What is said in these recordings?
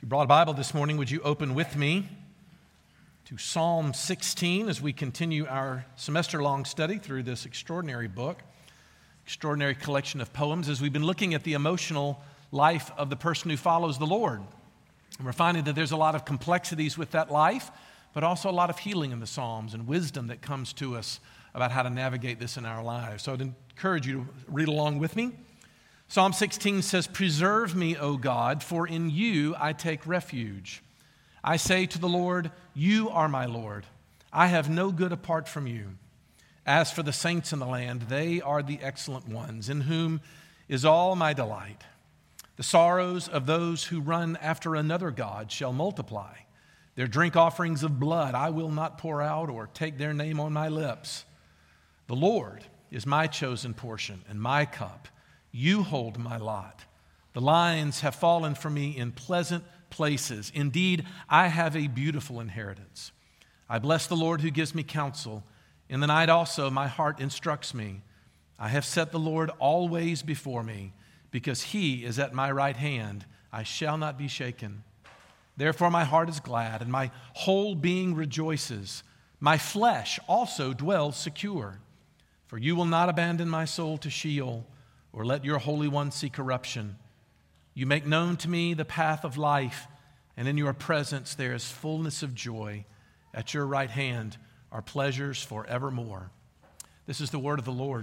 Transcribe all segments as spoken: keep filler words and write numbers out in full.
If you brought a Bible this morning, would you open with me to Psalm sixteen as we continue our semester-long study through this extraordinary book, extraordinary collection of poems, as we've been looking at the emotional life of the person who follows the Lord. And we're finding that there's a lot of complexities with that life, but also a lot of healing in the Psalms and wisdom that comes to us about how to navigate this in our lives. So I'd encourage you to read along with me. Psalm sixteen says, "Preserve me, O God, for in you I take refuge. I say to the Lord, you are my Lord. I have no good apart from you. As for the saints in the land, they are the excellent ones, in whom is all my delight. The sorrows of those who run after another God shall multiply. Their drink offerings of blood I will not pour out or take their name on my lips. The Lord is my chosen portion and my cup. You hold my lot. The lines have fallen for me in pleasant places. Indeed, I have a beautiful inheritance. I bless the Lord who gives me counsel. In the night also my heart instructs me. I have set the Lord always before me. Because he is at my right hand, I shall not be shaken. Therefore my heart is glad, and my whole being rejoices. My flesh also dwells secure. For you will not abandon my soul to Sheol, or let your Holy One see corruption. You make known to me the path of life, and in your presence there is fullness of joy. At your right hand are pleasures forevermore." This is the word of the Lord.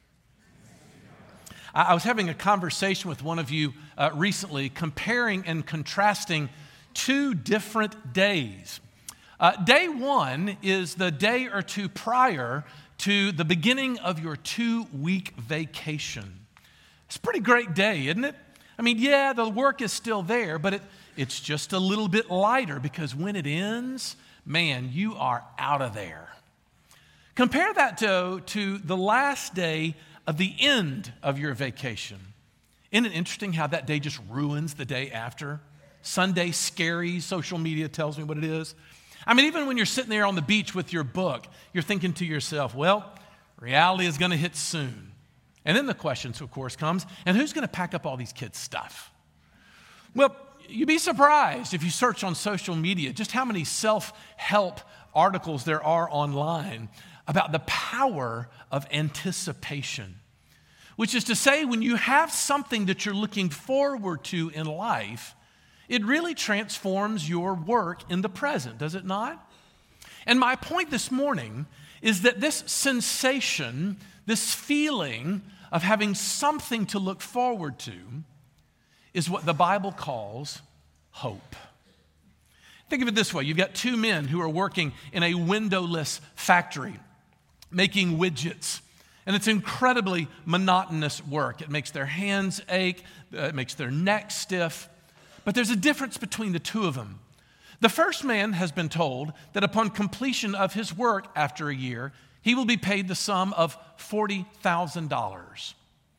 I was having a conversation with one of you uh, recently, comparing and contrasting two different days. Uh, day one is the day or two prior to the beginning of your two-week vacation. It's a pretty great day, isn't it? I mean, yeah, the work is still there, but it, it's just a little bit lighter because when it ends, man, you are out of there. Compare that to, to the last day of the end of your vacation. Isn't it interesting how that day just ruins the day after? Sunday scary, social media tells me what it is. I mean, even when you're sitting there on the beach with your book, you're thinking to yourself, well, reality is going to hit soon. And then the question, of course, comes, and who's going to pack up all these kids' stuff? Well, you'd be surprised if you search on social media just how many self-help articles there are online about the power of anticipation, which is to say when you have something that you're looking forward to in life, it really transforms your work in the present, does it not? And my point this morning is that this sensation, this feeling of having something to look forward to is what the Bible calls hope. Think of it this way. You've got two men who are working in a windowless factory, making widgets. And it's incredibly monotonous work. It makes their hands ache. It makes their neck stiff. But there's a difference between the two of them. The first man has been told that upon completion of his work after a year, he will be paid the sum of forty thousand dollars.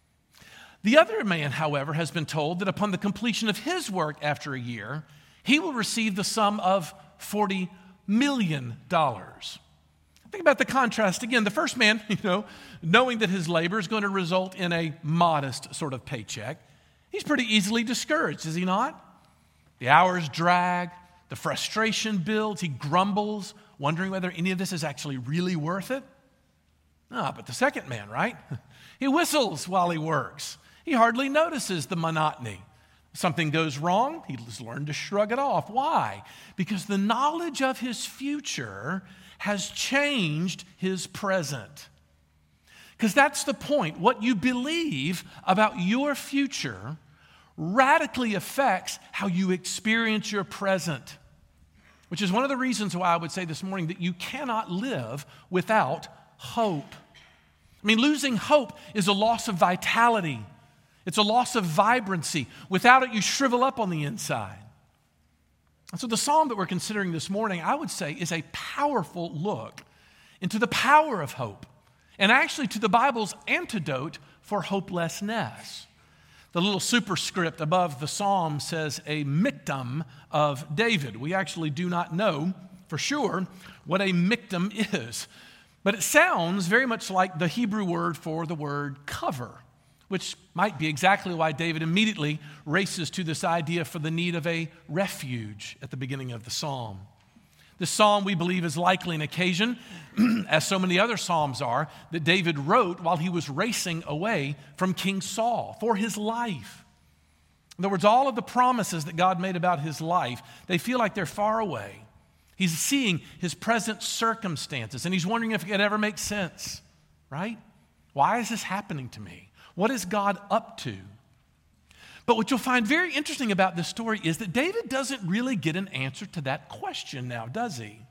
The other man, however, has been told that upon the completion of his work after a year, he will receive the sum of forty million dollars. Think about the contrast again. The first man, you know, knowing that his labor is going to result in a modest sort of paycheck, he's pretty easily discouraged, is he not? The hours drag, the frustration builds, he grumbles, wondering whether any of this is actually really worth it. Ah, but the second man, right? He whistles while he works. He hardly notices the monotony. If something goes wrong, he's learned to shrug it off. Why? Because the knowledge of his future has changed his present. Because that's the point. What you believe about your future radically affects how you experience your present, which is one of the reasons why I would say this morning that you cannot live without hope. I mean, losing hope is a loss of vitality. It's a loss of vibrancy. Without it, you shrivel up on the inside. And so the psalm that we're considering this morning, I would say, is a powerful look into the power of hope and actually to the Bible's antidote for hopelessness. The little superscript above the psalm says a miktam of David. We actually do not know for sure what a miktam is, but it sounds very much like the Hebrew word for the word cover which might be exactly why David immediately races to this idea for the need of a refuge at the beginning of the psalm. This psalm, we believe, is likely an occasion, as so many other psalms are, that David wrote while he was racing away from King Saul for his life. In other words, all of the promises that God made about his life, they feel like they're far away. He's seeing his present circumstances, and he's wondering if it could ever make sense, right? Why is this happening to me? What is God up to? But what you'll find very interesting about this story is that David doesn't really get an answer to that question now, does he?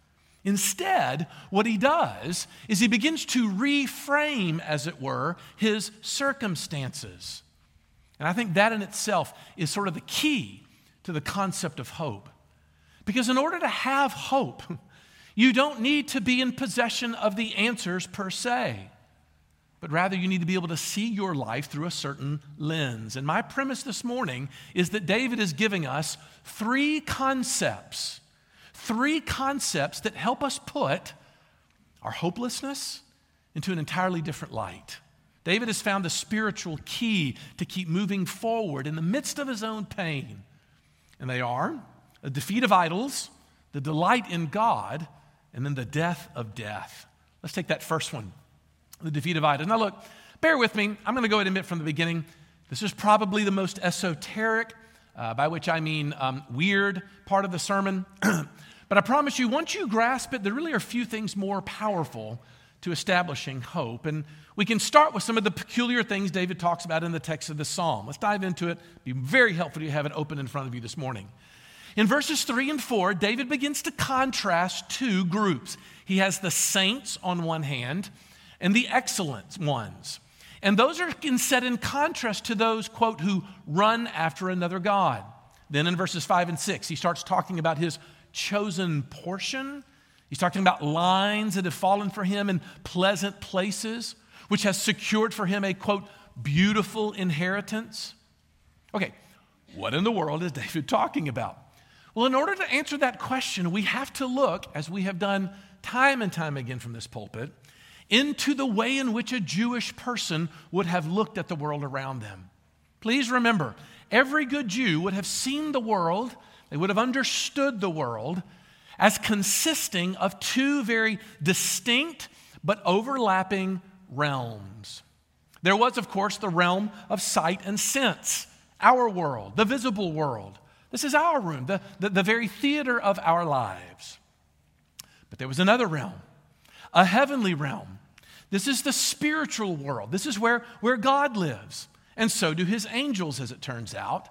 Instead, what he does is he begins to reframe, as it were, his circumstances. And I think that in itself is sort of the key to the concept of hope. Because in order to have hope, you don't need to be in possession of the answers per se, but rather you need to be able to see your life through a certain lens. And my premise this morning is that David is giving us three concepts, three concepts that help us put our hopelessness into an entirely different light. David has found the spiritual key to keep moving forward in the midst of his own pain. And they are a defeat of idols, the delight in God, and then the death of death. Let's take that first one, the defeat of idols. Now look, bear with me. I'm going to go ahead and admit from the beginning, this is probably the most esoteric, uh, by which I mean um, weird part of the sermon. But I promise you, once you grasp it, there really are few things more powerful to establishing hope. And we can start with some of the peculiar things David talks about in the text of the psalm. Let's dive into it. It'd be very helpful to have it open in front of you this morning. In verses three and four, David begins to contrast two groups. He has the saints on one hand and the excellent ones. And those are set in contrast to those, quote, who run after another God. Then in verses five and six, he starts talking about his chosen portion. He's talking about lines that have fallen for him in pleasant places, which has secured for him a, quote, beautiful inheritance. Okay, what in the world is David talking about? Well, in order to answer that question, we have to look, as we have done time and time again from this pulpit, into the way in which a Jewish person would have looked at the world around them. Please remember, every good Jew would have seen the world, they would have understood the world as consisting of two very distinct but overlapping realms. There was, of course, the realm of sight and sense, our world, the visible world. This is our room, the, the, the very theater of our lives. But there was another realm, a heavenly realm. This is the spiritual world. This is where, where God lives. And so do his angels, as it turns out.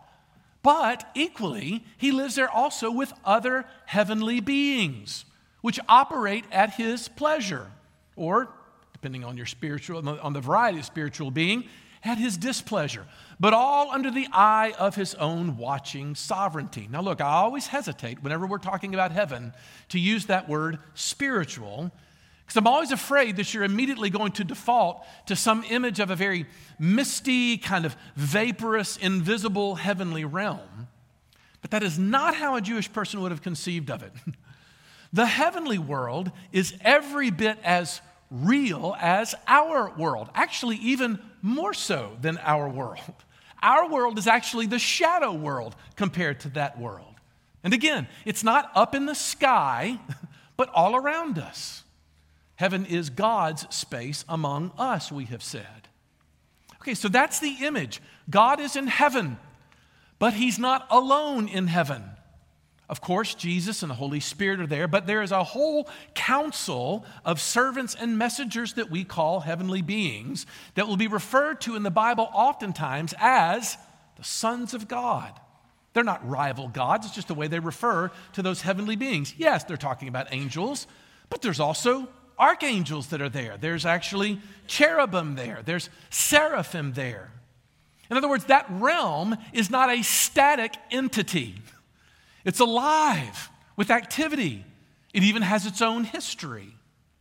But equally, he lives there also with other heavenly beings, which operate at his pleasure, or, depending on your spiritual, on the variety of spiritual being, at his displeasure, but all under the eye of his own watching sovereignty. Now look, I always hesitate whenever we're talking about heaven to use that word spiritual, because I'm always afraid that you're immediately going to default to some image of a very misty, kind of vaporous, invisible heavenly realm. But that is not how a Jewish person would have conceived of it. The heavenly world is every bit as real as our world, actually even more so than our world. Our world is actually the shadow world compared to that world. And again, it's not up in the sky, but all around us. Heaven is God's space among us, we have said. Okay, so that's the image. God is in heaven, but he's not alone in heaven. Of course, Jesus and the Holy Spirit are there, but there is a whole council of servants and messengers that we call heavenly beings that will be referred to in the Bible oftentimes as the sons of God. They're not rival gods, it's just the way they refer to those heavenly beings. Yes, they're talking about angels, but there's also archangels that are there. There's actually cherubim there. There's seraphim there. In other words, that realm is not a static entity. It's alive with activity. It even has its own history.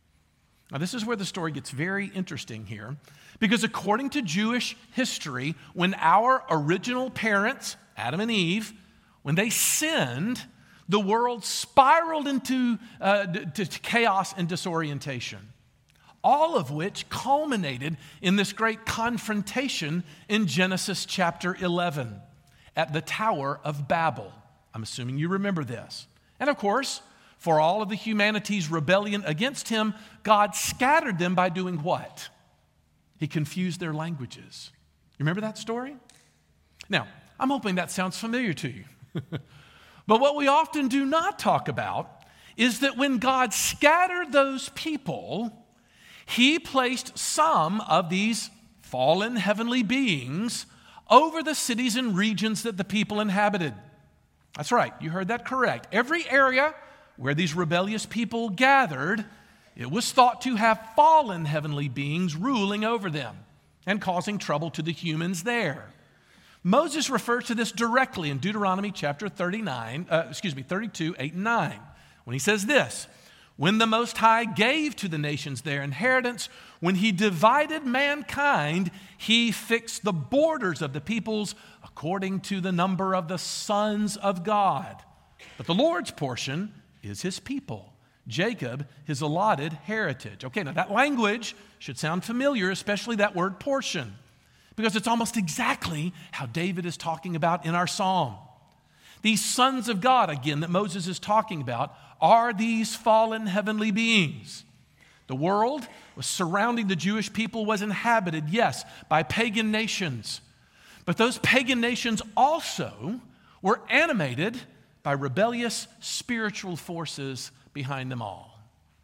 Now, this is where the story gets very interesting here, because according to Jewish history, when our original parents, Adam and Eve, when they sinned, the world spiraled into uh, to, to chaos and disorientation. all of which culminated in this great confrontation in Genesis chapter eleven at the Tower of Babel. I'm assuming you remember this. And of course, for all of the humanity's rebellion against him, God scattered them by doing what? He confused their languages. You remember that story? Now, I'm hoping that sounds familiar to you. But what we often do not talk about is that when God scattered those people, he placed some of these fallen heavenly beings over the cities and regions that the people inhabited. That's right, you heard that correct. Every area where these rebellious people gathered, it was thought to have fallen heavenly beings ruling over them and causing trouble to the humans there. Moses refers to this directly in Deuteronomy chapter thirty-nine, uh, excuse me, thirty-two, eight and nine, when he says this: when the Most High gave to the nations their inheritance, when he divided mankind, he fixed the borders of the peoples according to the number of the sons of God. But the Lord's portion is his people, Jacob, his allotted heritage. Okay, now that language should sound familiar, especially that word portion, because it's almost exactly how David is talking about in our psalm. These sons of God, again, that Moses is talking about, are these fallen heavenly beings. The world was surrounding the Jewish people was inhabited, yes, by pagan nations. But those pagan nations also were animated by rebellious spiritual forces behind them all.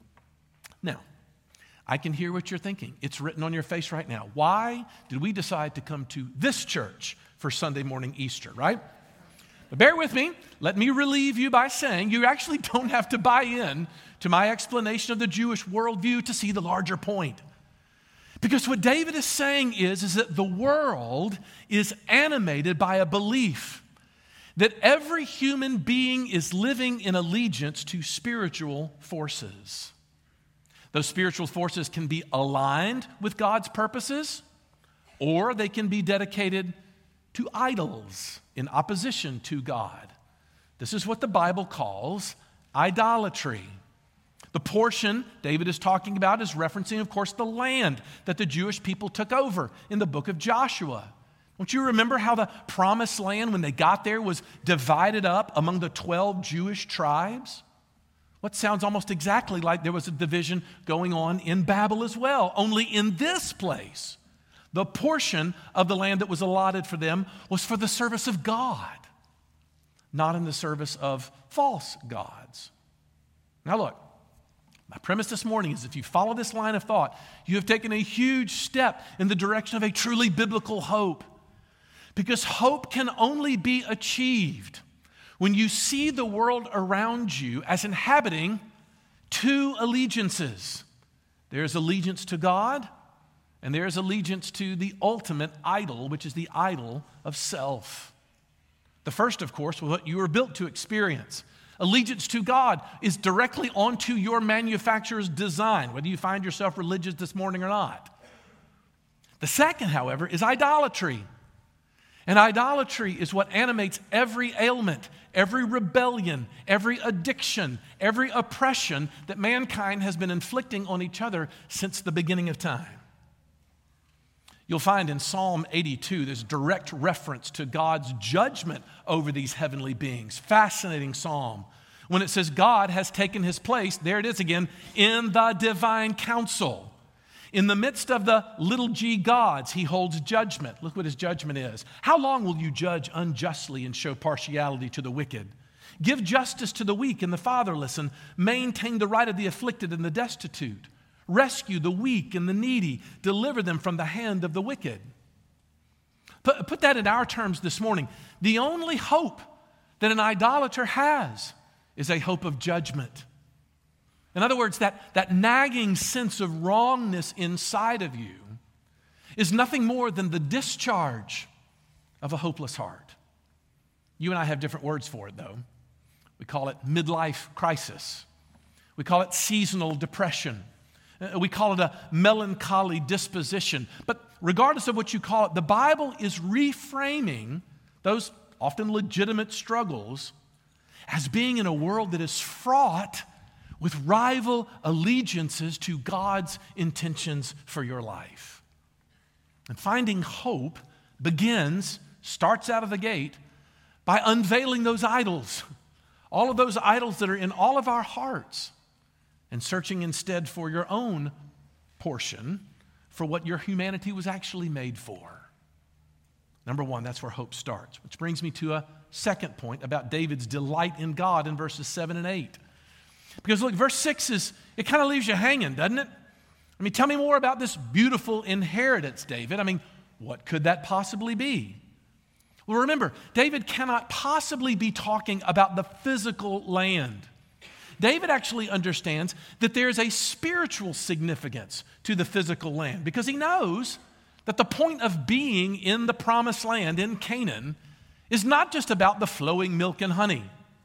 Now, I can hear what you're thinking. It's written on your face right now. Why did we decide to come to this church for Sunday morning Easter, right? But bear with me. Let me relieve you by saying you actually don't have to buy in to my explanation of the Jewish worldview to see the larger point. Because what David is saying is, is that the world is animated by a belief that every human being is living in allegiance to spiritual forces. Those spiritual forces can be aligned with God's purposes, or they can be dedicated to idols in opposition to God. This is what the Bible calls idolatry. The portion David is talking about is referencing, of course, the land that the Jewish people took over in the book of Joshua. Don't you remember how the promised land, when they got there, was divided up among the twelve Jewish tribes? What sounds almost exactly like there was a division going on in Babel as well. Only in this place, the portion of the land that was allotted for them was for the service of God, not in the service of false gods. Now look, my premise this morning is if you follow this line of thought, you have taken a huge step in the direction of a truly biblical hope. Because hope can only be achieved when you see the world around you as inhabiting two allegiances. There's allegiance to God, and there's allegiance to the ultimate idol, which is the idol of self. The first, of course, was what you were built to experience. Allegiance to God is directly onto your manufacturer's design, whether you find yourself religious this morning or not. The second, however, is idolatry. And idolatry is what animates every ailment, every rebellion, every addiction, every oppression that mankind has been inflicting on each other since the beginning of time. You'll find in Psalm eighty-two this direct reference to God's judgment over these heavenly beings. Fascinating psalm. When it says God has taken his place, there it is again, in the divine council. In the midst of the little g gods, he holds judgment. Look what his judgment is. How long will you judge unjustly and show partiality to the wicked? Give justice to the weak and the fatherless, and maintain the right of the afflicted and the destitute. Rescue the weak and the needy. Deliver them from the hand of the wicked. Put, put that in our terms this morning. The only hope that an idolater has is a hope of judgment. In other words, that, that nagging sense of wrongness inside of you is nothing more than the discharge of a hopeless heart. You and I have different words for it, though. We call it midlife crisis. We call it seasonal depression. We call it a melancholy disposition. But regardless of what you call it, the Bible is reframing those often legitimate struggles as being in a world that is fraught with rival allegiances to God's intentions for your life. And finding hope begins, starts out of the gate, by unveiling those idols, all of those idols that are in all of our hearts, and searching instead for your own portion, for what your humanity was actually made for. Number one, that's where hope starts, which brings me to a second point about David's delight in God in verses seven and eight. Because look, verse six is, it kind of leaves you hanging, doesn't it? I mean, tell me more about this beautiful inheritance, David. I mean, what could that possibly be? Well, remember, David cannot possibly be talking about the physical land. David actually understands that there's a spiritual significance to the physical land because he knows that the point of being in the promised land, in Canaan, is not just about the flowing milk and honey.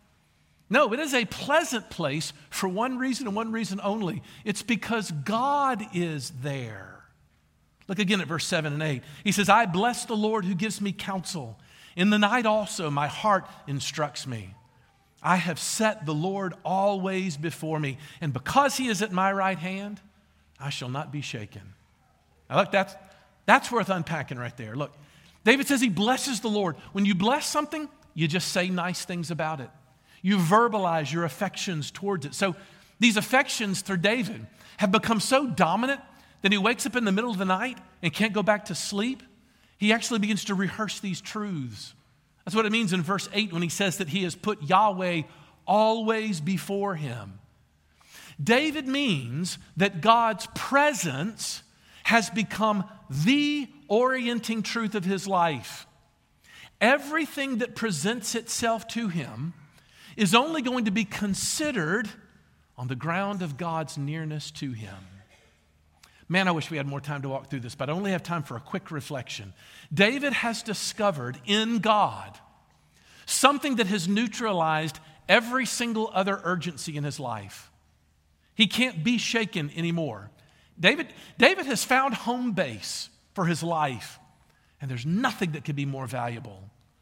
No, it is a pleasant place for one reason and one reason only. It's because God is there. Look again at verse seven and eight. He says, I bless the Lord who gives me counsel. In the night also my heart instructs me. I have set the Lord always before me, and because he is at my right hand, I shall not be shaken. Now look, that's, that's worth unpacking right there. Look, David says he blesses the Lord. When you bless something, you just say nice things about it. You verbalize your affections towards it. So these affections for David have become so dominant that he wakes up in the middle of the night and can't go back to sleep. He actually begins to rehearse these truths. That's what it means in verse eight when he says that he has put Yahweh always before him. David means that God's presence has become the orienting truth of his life. Everything that presents itself to him is only going to be considered on the ground of God's nearness to him. Man, I wish we had more time to walk through this, but I only have time for a quick reflection. David has discovered in God something that has neutralized every single other urgency in his life. He can't be shaken anymore. David, David has found home base for his life, and there's nothing that could be more valuable.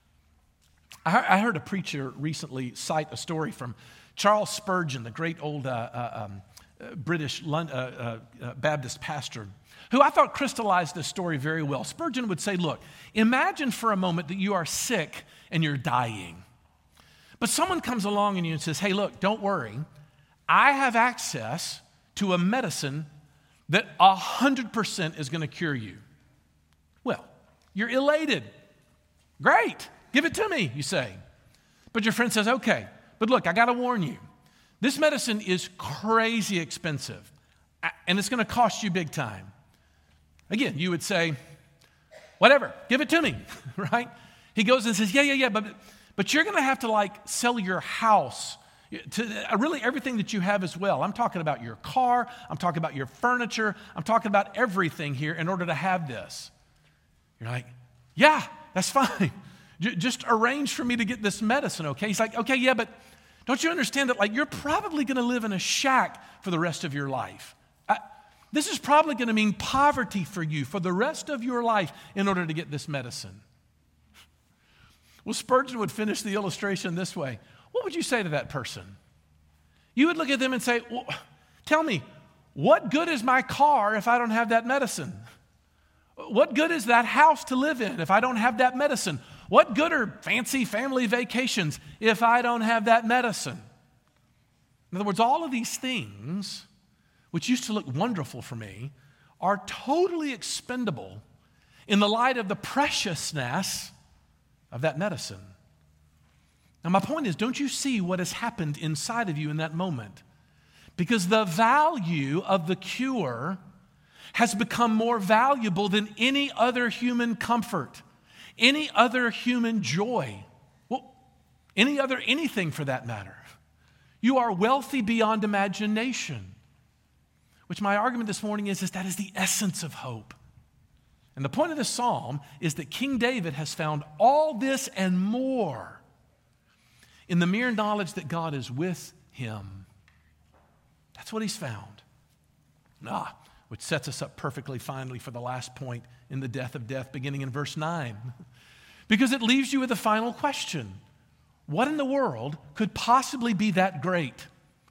I heard a preacher recently cite a story from Charles Spurgeon, the great old uh, uh, um, uh, British London, uh, uh, uh, Baptist pastor, who I thought crystallized this story very well. Spurgeon would say, look, imagine for a moment that you are sick and you're dying. But someone comes along and you and says, hey, look, don't worry. I have access to a medicine that one hundred percent is going to cure you. Well, you're elated. Great. Give it to me, you say. But your friend says, okay, but look, I got to warn you. This medicine is crazy expensive, and it's going to cost you big time. Again, you would say, whatever, give it to me, right? He goes and says, yeah, yeah, yeah, but, but you're going to have to like sell your house, to really everything that you have as well. I'm talking about your car. I'm talking about your furniture. I'm talking about everything here in order to have this. You're like, yeah, that's fine. Just arrange for me to get this medicine, okay? He's like, okay, yeah, but don't you understand that like you're probably going to live in a shack for the rest of your life? I, this is probably going to mean poverty for you for the rest of your life in order to get this medicine. Well, Spurgeon would finish the illustration this way. What would you say to that person? You would look at them and say, well, tell me, what good is my car if I don't have that medicine? What good is that house to live in if I don't have that medicine? What good are fancy family vacations if I don't have that medicine? In other words, all of these things, which used to look wonderful for me, are totally expendable in the light of the preciousness of that medicine. Now, my point is, don't you see what has happened inside of you in that moment? Because the value of the cure has become more valuable than any other human comfort, any other human joy, well, any other anything for that matter. You are wealthy beyond imagination, which my argument this morning is, is that is the essence of hope. And the point of this psalm is that King David has found all this and more in the mere knowledge that God is with him. That's what he's found. Ah, which sets us up perfectly finally for the last point in the death of death, beginning in verse nine. Because it leaves you with a final question. What in the world could possibly be that great?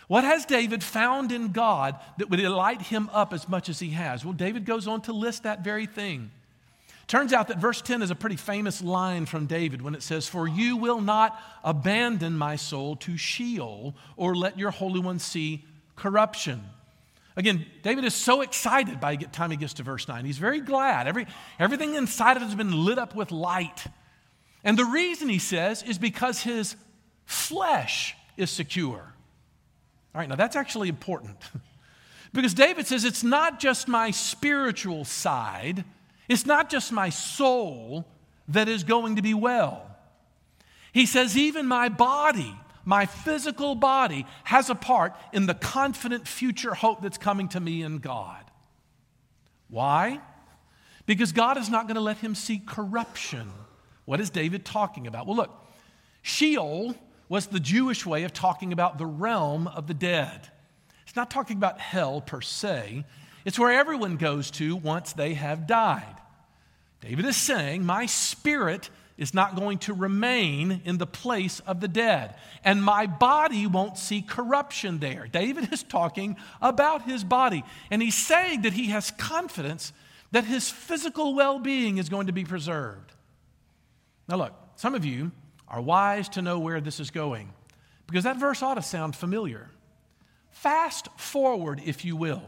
What has David found in God that would light him up as much as he has? Well, David goes on to list that very thing. Turns out that verse ten is a pretty famous line from David when it says, "For you will not abandon my soul to Sheol or let your Holy One see corruption." Again, David is so excited by the time he gets to verse nine. He's very glad. Every, everything inside of him has been lit up with light. And the reason, he says, is because his flesh is secure. All right, now that's actually important. Because David says it's not just my spiritual side, it's not just my soul that is going to be well. He says even my body, my physical body, has a part in the confident future hope that's coming to me in God. Why? Because God is not going to let him see corruption. What is David talking about? Well, look, Sheol was the Jewish way of talking about the realm of the dead. It's not talking about hell per se. It's where everyone goes to once they have died. David is saying, my spirit is not going to remain in the place of the dead, and my body won't see corruption there. David is talking about his body, and he's saying that he has confidence that his physical well-being is going to be preserved. Now look, some of you are wise to know where this is going, because that verse ought to sound familiar. Fast forward, if you will,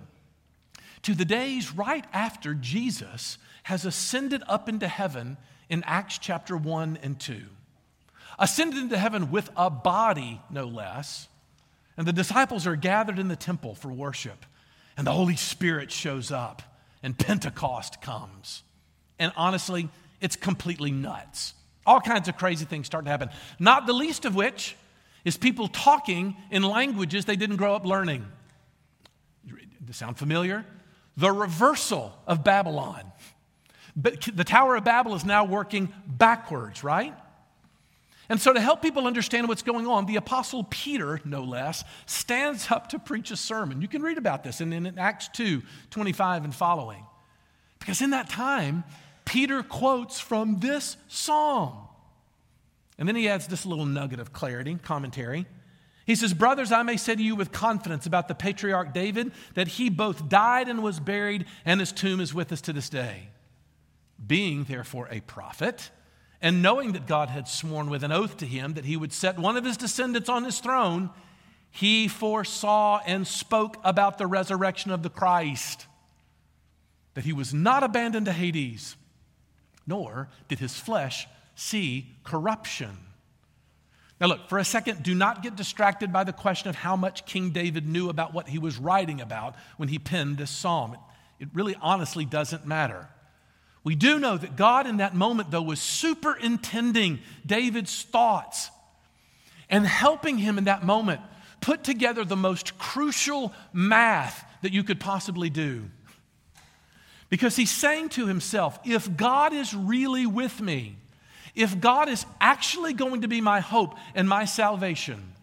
to the days right after Jesus has ascended up into heaven in Acts chapter one and two. Ascended into heaven with a body, no less. And the disciples are gathered in the temple for worship. And the Holy Spirit shows up. And Pentecost comes. And honestly, it's completely nuts. All kinds of crazy things start to happen. Not the least of which is people talking in languages they didn't grow up learning. Does this sound familiar? The reversal of Babylon. But the Tower of Babel is now working backwards, right? And so to help people understand what's going on, the Apostle Peter, no less, stands up to preach a sermon. You can read about this in, in Acts two, twenty-five and following. Because in that time, Peter quotes from this psalm. And then he adds this little nugget of clarity, commentary. He says, "Brothers, I may say to you with confidence about the patriarch David, that he both died and was buried, and his tomb is with us to this day. Being therefore a prophet, and knowing that God had sworn with an oath to him that he would set one of his descendants on his throne, he foresaw and spoke about the resurrection of the Christ, that he was not abandoned to Hades, nor did his flesh see corruption." Now look, for a second, do not get distracted by the question of how much King David knew about what he was writing about when he penned this psalm. It, it really honestly doesn't matter. We do know that God in that moment, though, was superintending David's thoughts and helping him in that moment put together the most crucial math that you could possibly do. Because he's saying to himself, if God is really with me, if God is actually going to be my hope and my salvation,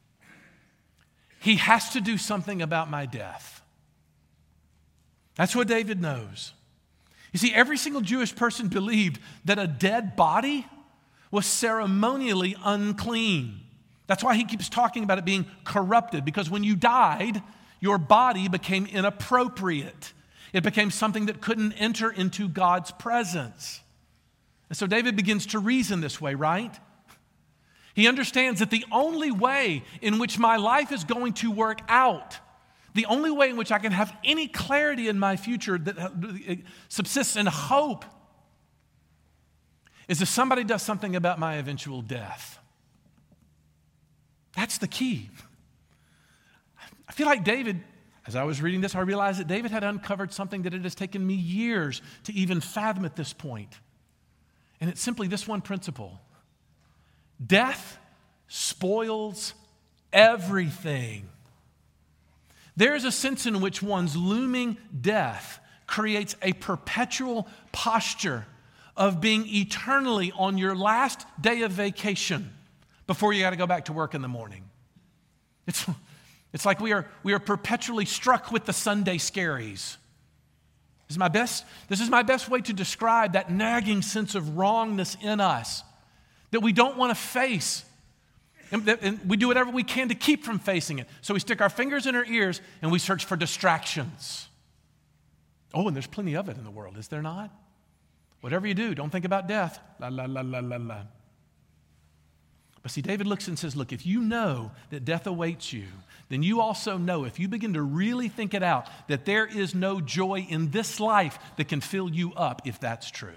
he has to do something about my death. That's what David knows. You see, every single Jewish person believed that a dead body was ceremonially unclean. That's why he keeps talking about it being corrupted, because when you died, your body became inappropriate. It became something that couldn't enter into God's presence. And so David begins to reason this way, right? He understands that the only way in which my life is going to work out, the only way in which I can have any clarity in my future that subsists in hope, is if somebody does something about my eventual death. That's the key. I feel like David, as I was reading this, I realized that David had uncovered something that it has taken me years to even fathom at this point. And it's simply this one principle. Death spoils everything. There is a sense in which one's looming death creates a perpetual posture of being eternally on your last day of vacation before you got to go back to work in the morning. It's, it's like we are, we are perpetually struck with the Sunday scaries. This is my best, this is my best way to describe that nagging sense of wrongness in us that we don't want to face. And, and we do whatever we can to keep from facing it. So we stick our fingers in our ears and we search for distractions. Oh, and there's plenty of it in the world, is there not? Whatever you do, don't think about death. La, la, la, la, la, la. But see, David looks and says, look, if you know that death awaits you, then you also know, if you begin to really think it out, that there is no joy in this life that can fill you up if that's true.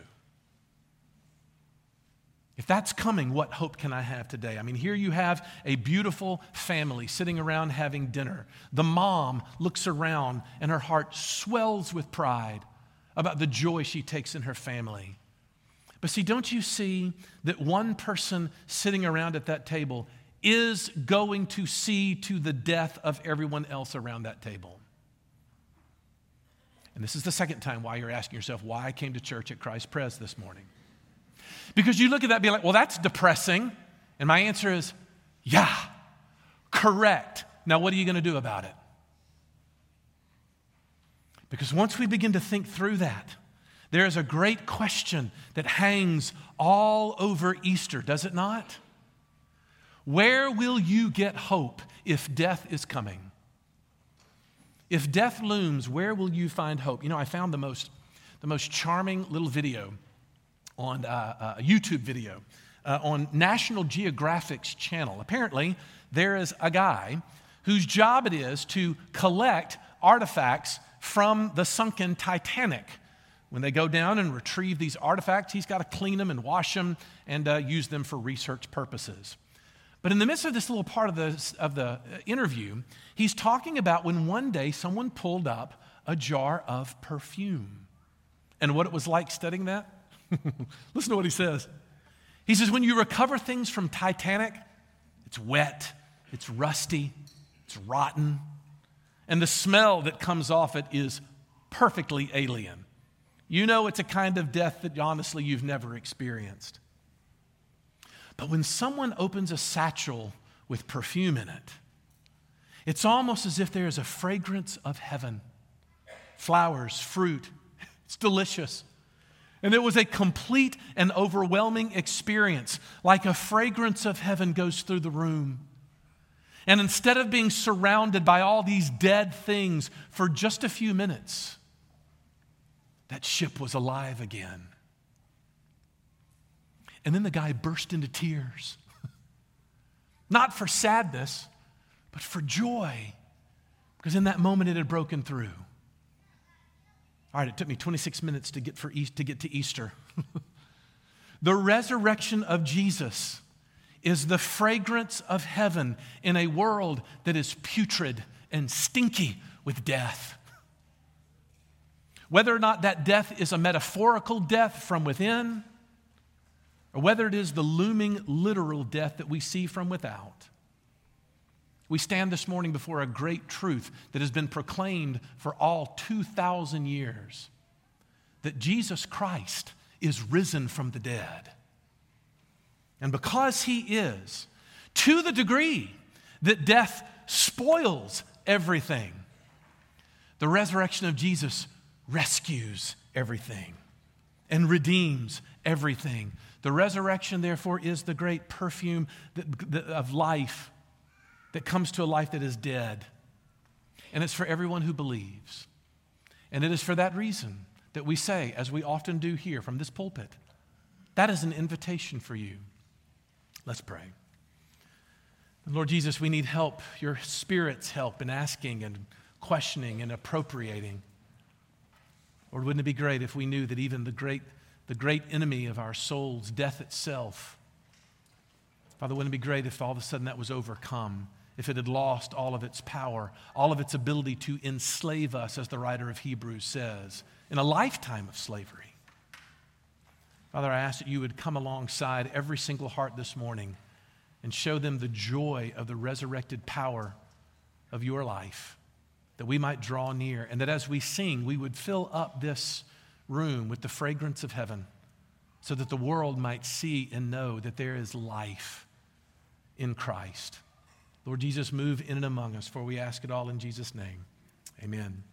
If that's coming, what hope can I have today? I mean, here you have a beautiful family sitting around having dinner. The mom looks around and her heart swells with pride about the joy she takes in her family. But see, don't you see that one person sitting around at that table is going to see to the death of everyone else around that table? And this is the second time why you're asking yourself why I came to church at Christ Pres this morning. Because you look at that and be like, well, that's depressing. And my answer is, yeah, correct. Now, what are you going to do about it? Because once we begin to think through that, there is a great question that hangs all over Easter, does it not? Where will you get hope if death is coming? If death looms, where will you find hope? You know, I found the most, the most charming little video on uh, a YouTube video uh, on National Geographic's channel. Apparently, there is a guy whose job it is to collect artifacts from the sunken Titanic. When they go down and retrieve these artifacts, he's got to clean them and wash them and uh, use them for research purposes. But in the midst of this little part of the, of the interview, he's talking about when one day someone pulled up a jar of perfume and what it was like studying that. Listen to what he says. He says, when you recover things from Titanic, it's wet, it's rusty, it's rotten, and the smell that comes off it is perfectly alien. You know it's a kind of death that honestly you've never experienced. But when someone opens a satchel with perfume in it, it's almost as if there is a fragrance of heaven. Flowers, fruit, it's delicious. And it was a complete and overwhelming experience, like a fragrance of heaven goes through the room. And instead of being surrounded by all these dead things for just a few minutes, that ship was alive again. And then the guy burst into tears. Not for sadness, but for joy. Because in that moment it had broken through. All right, it took me twenty-six minutes to get, for East, to, get to Easter. The resurrection of Jesus is the fragrance of heaven in a world that is putrid and stinky with death. Whether or not that death is a metaphorical death from within, or whether it is the looming literal death that we see from without, we stand this morning before a great truth that has been proclaimed for all two thousand years, that Jesus Christ is risen from the dead. And because he is, to the degree that death spoils everything, the resurrection of Jesus rescues everything and redeems everything. The resurrection, therefore, is the great perfume that, that, of life that comes to a life that is dead. And it's for everyone who believes. And it is for that reason that we say, as we often do here from this pulpit, that is an invitation for you. Let's pray. Lord Jesus, we need help, your Spirit's help in asking and questioning and appropriating. Lord, wouldn't it be great if we knew that even the great, the great enemy of our souls, death itself, Father, wouldn't it be great if all of a sudden that was overcome, if it had lost all of its power, all of its ability to enslave us, as the writer of Hebrews says, in a lifetime of slavery. Father, I ask that you would come alongside every single heart this morning and show them the joy of the resurrected power of your life, that we might draw near, and that as we sing, we would fill up this room with the fragrance of heaven, so that the world might see and know that there is life in Christ. Lord Jesus, move in and among us, for we ask it all in Jesus' name. Amen.